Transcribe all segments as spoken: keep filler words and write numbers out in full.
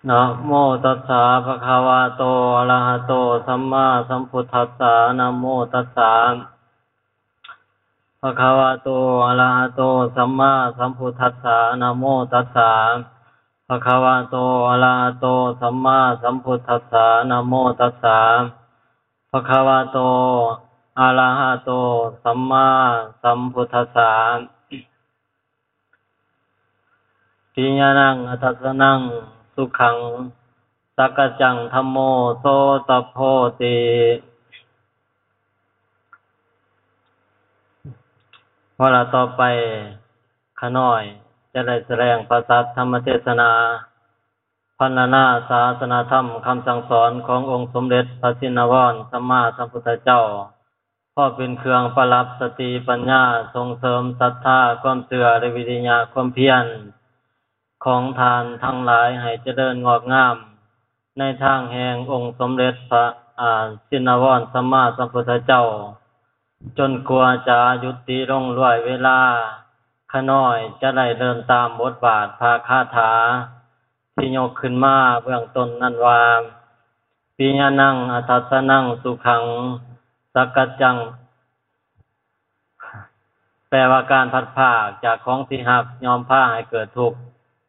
นะโมตัสสะภะคะวะโตอะระหะโตสัมมาสัมพุทธัสสะนะโมตัสสะภะคะวะโตอะระหะโตสัมมาสัมพุทธัสสะนะโมตัสสะภะคะวะโตอะระหะโตสัมมาสัมพุทธัสสะนะโมตัสสะภะคะวะโตอะระหะโตสัมมาสัมพุทธัสสะปิญญาณังอัตถสนังสุขังสักกจังธัมโมโสตโพติวาระต่อไปขน้อยจะได้แสดงประสัทธรรมเทศนาพรรณนาศาสนธรรมคำสั่งสอนขององค์สมเด็จพระชินวรสัมมาสัมพุทธเจ้าพ่อเป็นเครื่องประลับสติปัญญาส่งเสริมศรัทธาความเชื่อและวิริยะความเพียรของทานทั้งหลายให้เจริญงอกงามในทางแห่งองค์สมเด็จพระชินวรสัมมาสัมพุทธเจ้าจนกว่าจะยุติลงด้วยเวลาขน้อยจะได้เดินตามบทบาทภาคาถาที่ยกขึ้นมาเบื้องต้นนั้นว่าปิญญาณังอัตถสนังสุขังสักกจังแปลว่าการพัดพากจากของที่หักยอมพาให้เกิดทุกข์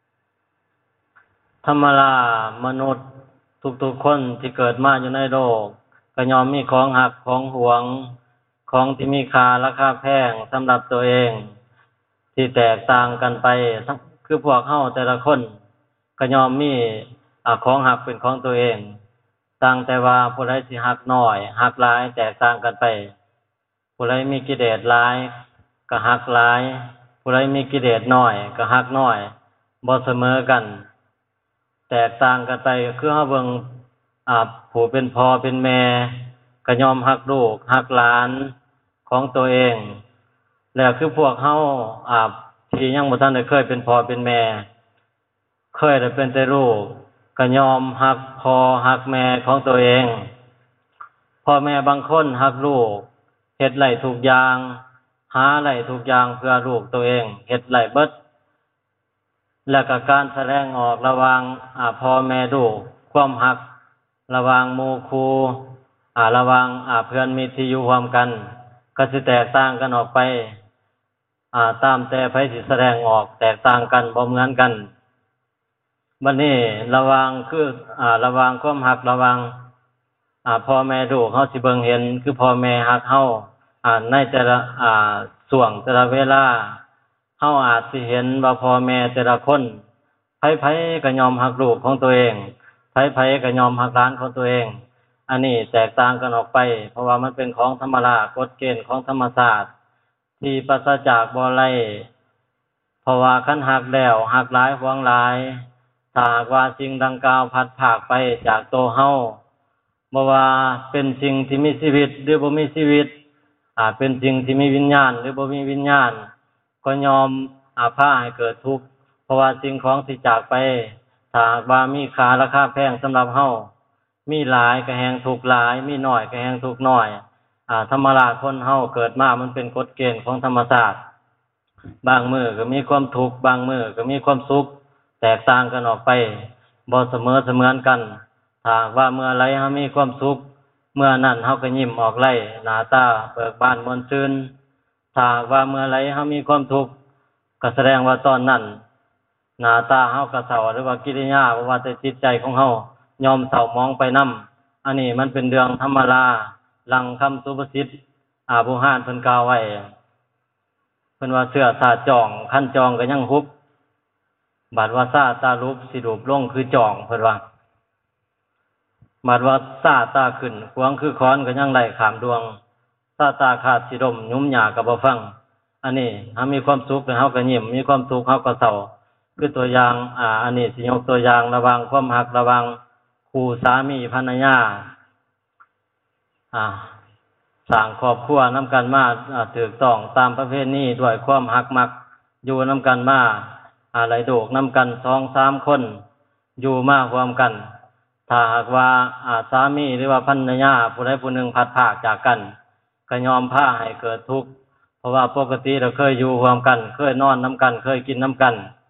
ธรรมดามนุษย์ทุกๆคนที่เกิดมาอยู่ในโลกก็ยอมมีของหักของหวงของที่มีค่าราคาแพงสำหรับตัวเองที่แตกต่างกันไปคือพวกเฮาแต่ละคนก็ยอมมีอ่าของหักเป็นของตัวเองต่างแต่ว่าผู้ใดสิหักน้อยหักหลายแตกต่างกันไปผู้ใดมีกิเลสหลายก็หักหลายผู้ใดมีกิเลสน้อยก็หักน้อยบ่เสมอกันแตกต่างกันไปคือเฮาเบิ่งอ่าผู้เป็นพ่อเป็นแม่ก็ยอมหักลูกหักหลานของตัวเองแล้วคือพวกเฮาอ่าที่ยังบ่ทันได้เคยเป็นพ่อเป็นแม่เคยได้เป็นแต่ลูกก็ยอมหักพ่อหักแม่ของตัวเองพ่อแม่บางคนหักลูกเฮ็ดไร่ทุกอย่างหาไร่ทุกอย่างเพื่อลูกตัวเองเฮ็ดไร่เบิดแล้วก็การแสดงออกระหว่างอ่าพ่อแม่ลูกความหักระหว่างหมู่ครูอ่าระหว่างอ่าเพื่อนมิตรที่อยู่ร่วมกันก็สิแตกต่างกันออกไปอ่าตามแต่ไผสิแสดงออกแตกต่างกันบ่เหมือนกันบัดนี้ระหว่างคืออ่าระหว่างความหักระหว่างอ่าพ่อแม่ลูกเฮาสิเบิ่งเห็นคือพ่อแม่ฮักเฮาอ่าในแต่ละอ่าช่วงแต่ละเวลาเฮาอาจสิเห็นว่าพ่อแม่แต่ละคนไผๆก็ยอมฮักลูกของตัวเองไผๆก็ยอมฮักหลานของตัวเองอันนี้แตกต่างกันออกไปเพราะว่ามันเป็นของธรรมดากฎเกณฑ์ของธรรมชาติที่ปราศจากบ่ไร้เพราะว่าคันฮักแล้วฮักหลายหวงหลายถ้าหากว่าสิ่งดังกล่าวพัดพรากไปจากตัวเฮาบ่ว่าเป็นสิ่งที่มีชีวิตหรือบ่มีชีวิตอ่าเป็นสิ่งที่มีวิญญาณหรือบ่มีวิญญาณก็ยอมอาพาให้เกิดทุกข์เพราะว่าสิ่งของที่จากไปถ้าหากว่ามีค่าราคาแพงสำหรับเฮามีหลายก็แฮงทุกข์หลายมีน้อยก็แฮงทุกข์น้อยอ่าธรรมดาคนเฮาเกิดมามันเป็นกฎเกณฑ์ของธรรมชาติบางมื้อก็มีความทุกข์บางมื้อก็มีความสุขแตกต่างกันออกไปบ่เสมอเสมือนกันถ้าว่าเมื่อไรเฮามีความสุขเมื่อนั้นเฮาก็ยิ้มออกไล่หน้าตาเบิกบานม่วนชื่นถ้าว่าเมื่อไรเฮามีความทุกข์ก็แสดงว่าตอนนั้นหน้าตาเฮาก็เศร้าหรือว่ากิริยาบ่ว่าแต่จิตใจของเฮายอมเศร้ามองไปนำอันนี้มันเป็นเรื่องธรรมดาหลังคำสุภาษิตอาผู้ห้านเพิ่นกล่าวไว้เพิ่นว่าเสื้อสาดจองคันจองก็ยังฮุบบัดว่าซาตารูปสิรูปลงคือจองเพิ่นว่าบัดว่าซาตาขึ้นขวางคือค้อนก็ยังไล่ขามดวงซาตาขาดสิดมยุ้มหญ้าก็บ่ฟังอันนี้เฮามีความสุขแล้วเฮาก็ยิ้มมีความทุกข์เฮาก็เศร้าคือตัวอย่างอ่าอันนี้สิยกตัวอย่างระหว่างความรักระหว่างคู่สามีภรรยาอ่าสร้างครอบครัวนำกันมาอ่าถูกต้องตามประเพณีด้วยความรักมักอยู่นำกันมาอะไรโดกนำกัน สองสาม คนอยู่มาร่วมกันถ้าหากว่าอ่าสามีหรือว่าภรรยาผู้ใดผู้หนึ่งพัดพรากจากกันก็ยอมพาให้เกิดทุกข์เพราะว่าปกติเราเคยอยู่ร่วมกันเคยนอนนำกันเคยกินนำกัน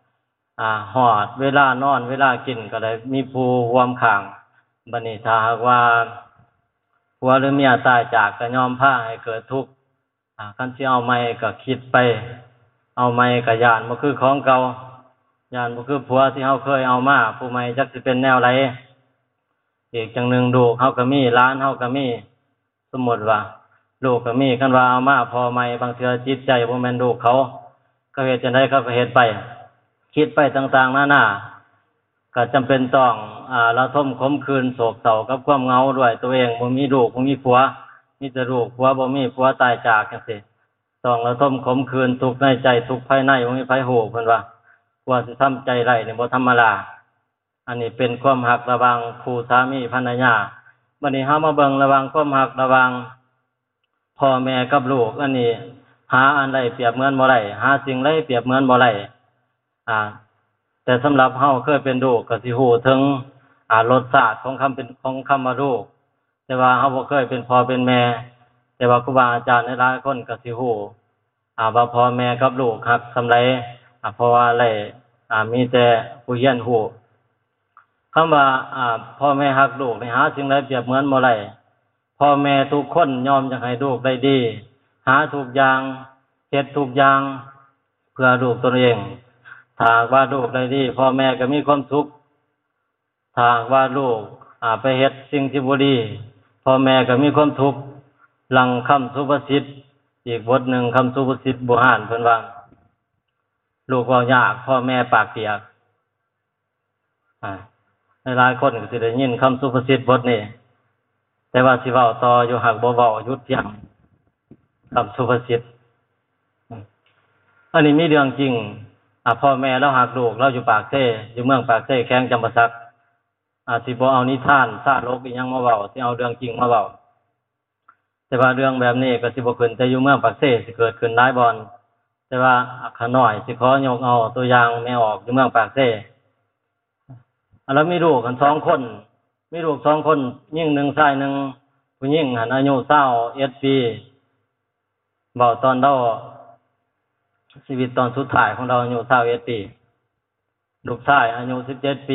อ่าหอดเวลานอนเวลากินก็ได้มีผู้ร่วมข้างบัดนี้ถ้าหากว่าผัวหรือเมียตายจากก็ยอมพาให้เกิดทุกข์อ่าคันสิเอาใหม่ก็คิดไปเอาใหม่ก็ย้านบ่คือของเก่าย้านบ่คือผัวที่เฮาเคยเอามาผู้ใหม่จักสิเป็นแนวใดอีกจังหนึงลูกเฮาก็มีหลานเฮาก็มีสมมุติว่าลูกก็มีคันว่าเอามาพอใหม่บางเทื่อจิตใจบ่แม่นลูกเขาก็เฮ็ดจังได๋เขาก็เฮ็ดไปคิดไปต่างๆนานาก็จำเป็นต้องอ่าระทมขมขื่นโศกเศร้ากับความเหงาด้วยตัวเองบ่มีลูกบ่มีผัวมีแต่ลูกผัวบ่มีผัวตายจากจังซี่ต้องระทมขมขื่นทุกข์ในใจทุกข์ภายในบ่มีไผฮู้เพิ่นว่ากว่าสิทำใจได้นี่บ่ธรรมดาอันนี้เป็นความรักระหว่างคู่สามีภรรยาบัดนี้เฮามาเบิ่งระหว่างความรักระหว่างพ่อแม่กับลูกอันนี้หาอันใดเปรียบเหมือนบ่ได้หาสิ่งใดเปรียบเหมือนบ่ได้อ่าแต่สำหรับเฮาเคยเป็นลูกก็สิฮู้ถึงอ่ารสชาติของคำเป็นของคำว่าลูกแต่ว่าเฮาบ่เคยเป็นพ่อเป็นแม่แต่ว่าครูบาอาจารย์หลายๆคนก็สิฮู้อ่าว่าพ่อแม่กับลูกรักส่ำใดอ่าเพราะว่าอะไรอ่ามีแต่ผู้เรียนฮู้คำว่าอ่าพ่อแม่รักลูกนี่หาสิ่งใดเปรียบเหมือนบ่ได้พ่อแม่ทุกคนยอมอยากให้ลูกได้ดีหาทุกอย่างเฮ็ดทุกอย่างเพื่อลูกตนเองถ้าว่าลูกได้ดีพ่อแม่ก็มีความสุขถ้าว่าลูกอ่าไปเฮ็ดสิ่งที่บ่ดีพ่อแม่ก็มีความทุกข์หลังคำสุภาษิตอีกบทหนึ่งคำสุภาษิตโบราณเพิ่นว่าลูกเว้ายากพ่อแม่ปากเปียกอ่าหลายๆคนก็สิได้ยินคำสุภาษิตบทนี้แต่ว่าสิเว้าต่ออยู่หักบ่เว้าหยุดเพียงคำสุภาษิตอันนี้มีเรื่องจริงอ่าพ่อแม่เราหักลูกเราอยู่ปากเซ่อยู่เมืองปากเซ่แข้งจำปาสักอ่าสิบ่เอานิทานซาโลกอีหยังมาเว้าสิเอาเรื่องจริงมาเว้าแต่ว่าเรื่องแบบนี้ก็สิบ่ขึ้นแต่อยู่เมืองปากเซ่สิเกิดขึ้นหลายบ่อนแต่ว่าขาน้อยสิขอยกเอาตัวอย่างแม่ออกอยู่เมืองปากเซ่อ่าแล้วมีลูกกันสองคนมีลูกสองคนหญิงหนึ่งชายหนึ่งผู้หญิงหันอายุยี่สิบเอ็ดปีเว้าตอนเราชีวิตตอนสุดท้ายของเราอายุยี่สิบเอ็ดปีลูกชายอายุสิบเจ็ดปี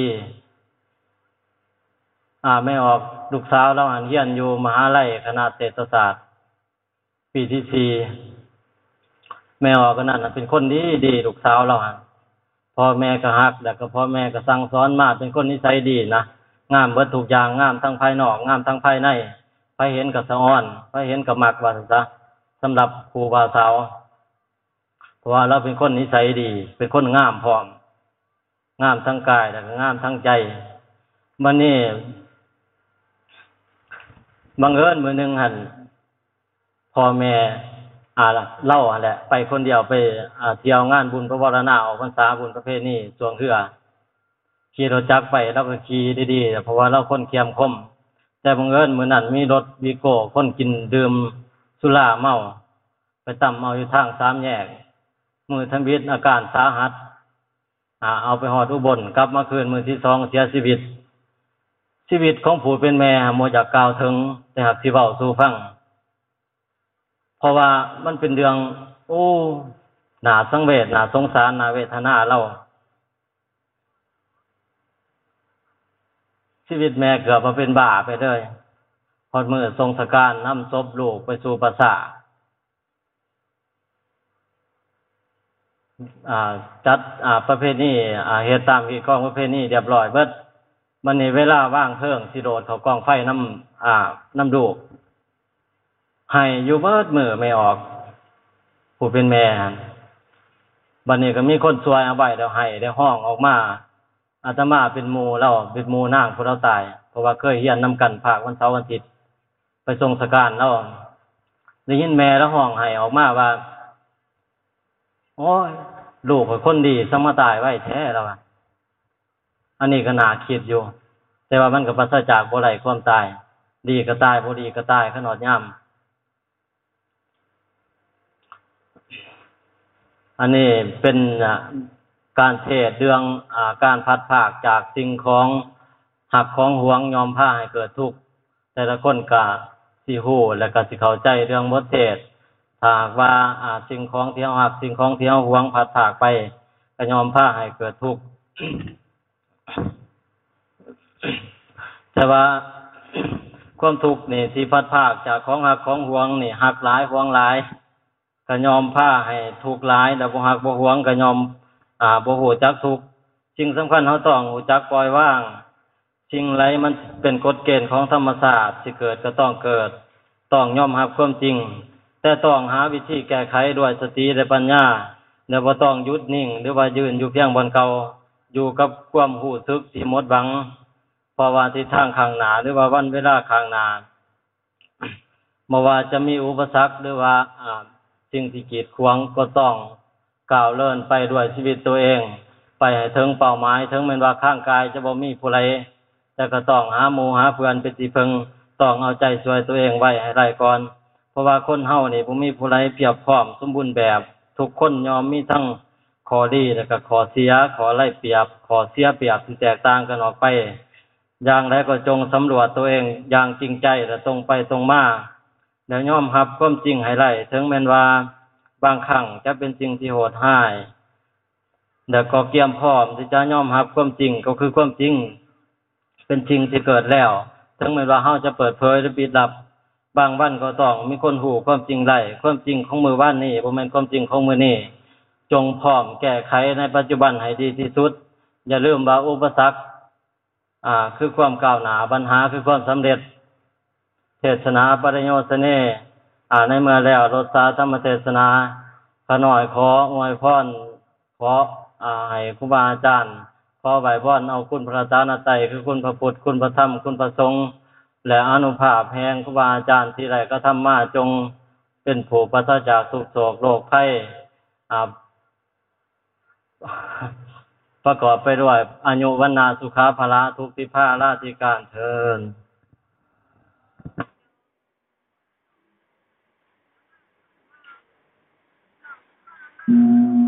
อ่าไม่ออกลูกสาวเราหันเรียนอยู่มหาลัยคณะเศรษฐศาสตร์ปีที่สี่แม่ออกก็นั่นเป็นคนดีดีลูกสาวเราหันพ่อแม่ก็ฮักแล้วก็พ่อแม่ก็สั่งสอนมาเป็นคนนิสัยดีนะงามเบิดทุกอย่างงามทั้งภายนอกงามทั้งภายในไปเห็นก็สะอ้อนไปเห็นก็มักว่าซั่นซะสำหรับครูบาสาวเพราะว่าเราเป็นคนนิสัยดีเป็นคนงามพร้อมงามทั้งกายแล้วก็งามทั้งใจบัดนี้บังเอิญมื้อนึงหั่นพ่อแม่อ่าเล่าหั่นแหละไปคนเดียวไปอ่าเที่ยวงานบุญพระวรณาออกพรรษาบุญประเพณีสวงเรือขี่รถจักรไปแล้วก็ขี่ดีๆเพราะว่าเราคนเคียมคมแต่บังเอิญมื้อนั้นมีรถวีโก้คนกินดื่มสุราเมาไปตั้มเอาอยู่ทางสามแยกมือทำบิดอาการสาหัสอ่าเอาไปฮอดอุบลกลับมาคืนมื้อที่สองเสียชีวิตชีวิตของผู้เป็นแม่บ่อยากกล่าวถึงแต่หากสิเว้าสู่ฟังเพราะว่ามันเป็นเรื่องโอ้น่าสังเวชน่าสงสารน่าเวทนาเราชีวิตแม่เกือบมาเป็นบ้าไปเลยพอมื้อทรงสการนำศพลูกไปสู่ปราสาทอ่าจัดอ่าประเพณีอ่าเฮ็ดตามที่ของประเพณีเรียบร้อยเบิดมันนี่เวลาว่างเพิ่งสิโดดเข้ากองไฟน้ำอ่าน้ำลูกให้อยู่เบิดมื้อไม่ออกผู้เป็นแม่บัดนี้ก็มีคนช่วยเอาไว้แล้วให้ได้ห้องออกมาอาตมาเป็นหมู่เราเป็นหมู่นางผู้เราตายเพราะว่าเคยเรียนนำกันภาควันเสาร์วันอาทิตย์ไปทรงสการเราได้ยินแม่แล้วห้องให้ออกมาว่าโอ้ยลูกเป็นคนดีสมาตายไว้แท้แล้วอ่ะอันนี้ก็น่าคิดอยู่แต่ว่ามันก็ปราศจากบ่ได้ความตายดีก็ตายบ่ดีก็ตายขนาดยามอันนี้เป็นการเทศน์เรื่องอ่าการพัดภาคจากสิ่งของหักของหวงยอมพาให้เกิดทุกข์แต่ละคนก็สิฮู้และก็สิเข้าใจเรื่องบทเทศน์ถ้าว่าอ่าสิ่งของที่เฮาหักสิ่งของที่เฮาหวงพัดภาคไปก็ยอมพาให้เกิดทุกข์ แต่ว่า ความทุกข์นี่ที่พัดภาคจากของหักของหวงนี่หักหลายหวงหลายก็ยอมพาให้ทุกข์หลายแต่บ่หักบ่หวงก็ยอมอ่าบ่ฮู้จักทุกข์สิ่งสำคัญเฮาต้องรู้จักปล่อยวางสิ่งใดมันเป็นกฎเกณฑ์ของธรรมชาติสิเกิดก็ต้องเกิดต้องยอมรับความจริงแต่ต้องหาวิธีแก้ไขด้วยสติและปัญญาและบ่ต้องหยุดนิ่งหรือว่ายืนอยู่เพียงบนเก่าอยู่กับความรู้สึกที่หมดหวังเพราะว่าทิศทางข้างหน้าหรือว่าวันเวลาข้างหน้าบ่ว่าจะมีอุปสรรคหรือว่าอ่าสิ่งที่กีดขวางก็ต้องก้าวเดินไปด้วยชีวิตตัวเองไปให้ถึงเป้าหมายถึงแม้ว่าข้างกายจะบ่มีผู้ใดแต่ก็ต้องหาหมู่หาเพื่อนเป็นที่พึ่งต้องเอาใจช่วยตัวเองไว้ให้ได้ก่อนเพราะว่าคนเฮานี่บ่มีผู้ใดเปรียบพร้อมสมบูรณ์แบบทุกคนย่อมมีทั้งข้อดีและก็ข้อเสียข้อได้เปรียบข้อเสียเปรียบที่แตกต่างกันออกไปอย่างไรก็จงสำรวจตัวเองอย่างจริงใจและตรงไปตรงมาแล้วยอมรับความจริงให้ได้ถึงแม้ว่าบางครั้งจะเป็นสิ่งที่โหดร้ายแล้วก็เตรียมพร้อมที่จะยอมรับความจริงก็คือความจริงเป็นจริงที่เกิดแล้วถึงแม้ว่าเฮาจะเปิดเผยหรือปิดลับบางวันก็ต้องมีคนรู้ความจริงได้ความจริงของมื้อวานนี้บ่แม่นความจริงของมื้อนี้จงพร้อมแก้ไขในปัจจุบันให้ดีที่สุดอย่าลืมว่าอุปสรรคอ่าคือความก้าวหน้าปัญหาคือความสำเร็จเทศนาปริโยสเนอ่าในเมื่อแล้วรสสาธรรมเทศนาขน้อยขออวยพรขออ่าให้ครูบาอาจารย์ขอไหว้พรเอาคุณพระรัตนตรัยคือคุณพระพุทธคุณพระธรรมคุณพระสงฆ์และอานุภาพแห่งครูบาอาจารย์ที่ได้กระทำมาจงเป็นผู้ปราศจากทุกโศกโรคภัยอ่าประกอบไปด้วยอายุวันนาสุขาภละทุกติภาราธิการเทิน Mm-hmm.